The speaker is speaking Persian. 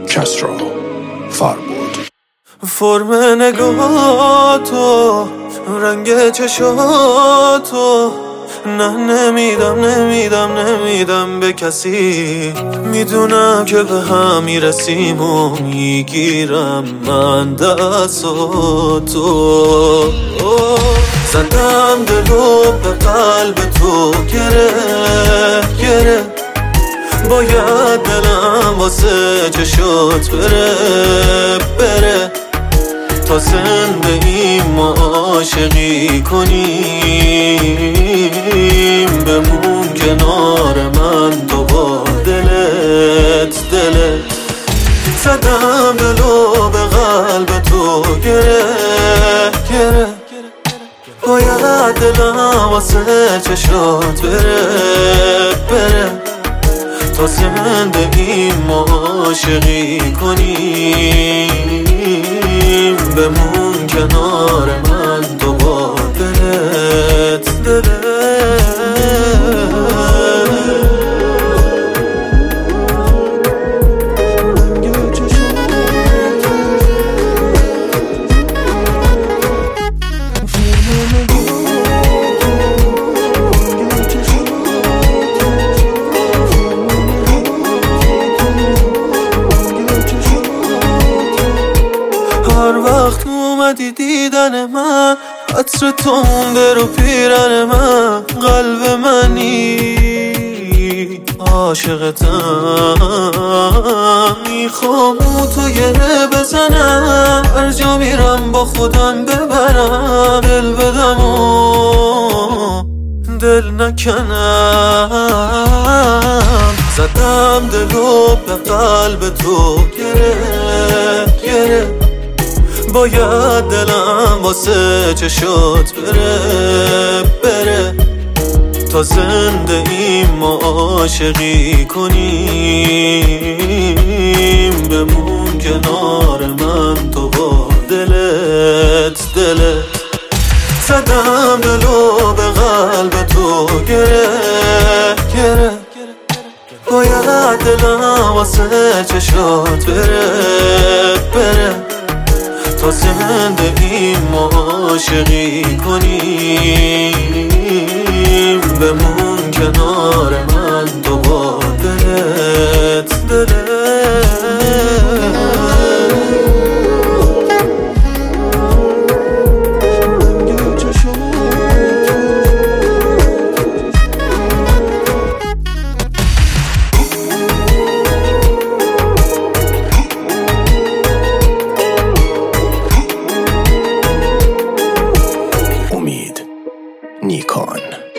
کسرا فربود. فرم نگاهاتو، رنگ چشاتو، نه نمیدم به کسی. میدونم که به هم میرسیم و میگیرم من دستاتو. زدم دلو به قلب تو گره باید دلم واسه چشات بره تا زنده ایم ما عاشقی کنیم. بمون کنار من تو با دلت زدم دلو به قلب تو گره باید دلم واسه چشات بره تا زنده ایم ما عاشقی کنیم. بمون کنار من تو با دلت هر وقت اومدی دیدن من، عطر تو مونده رو پیرن من. قلب منی عاشقتم، میخوام تو گره بزنم، هر جا میرم با خودم ببرم. دل بدم و دل نکنم. زدم دلو به قلب تو گره باید دلم واسه چشات بره تا زنده ایم ما عاشقی کنیم. بمون کنار من تو با دلت زدم دلو به قلب تو گره باید دلم واسه چشات بره تا زنده ایم ما عاشقی کنیم. بمون کنار من تو با دلت نیکان.